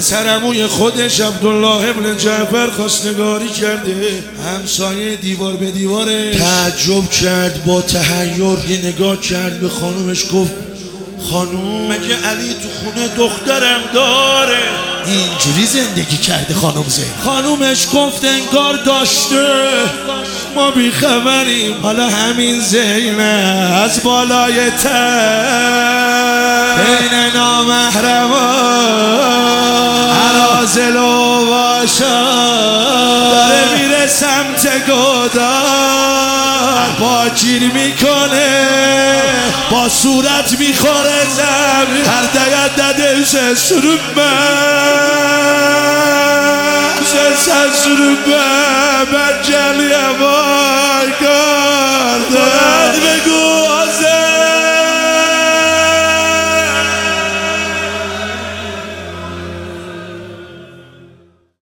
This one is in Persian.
پسرموی خودش عبدالله ابن جعفر خواستگاری کرده، همسایه دیوار به دیواره. تعجب کرد، با تحیر یه نگاه کرد به خانومش، گفت خانوم مگه علی تو خونه دخترم داره؟ اینجوری زندگی کرده خانوم زین. خانومش گفت انگار داشته، ما بیخبریم. حالا همین زینه از بالای تر بین نامحرمان عرازل و باشا داره میره سمت گودار، با گیر میکنه، با صورت میخوره زمین. هر دقیقه دادش سرسربه بجلی وای گرده بگو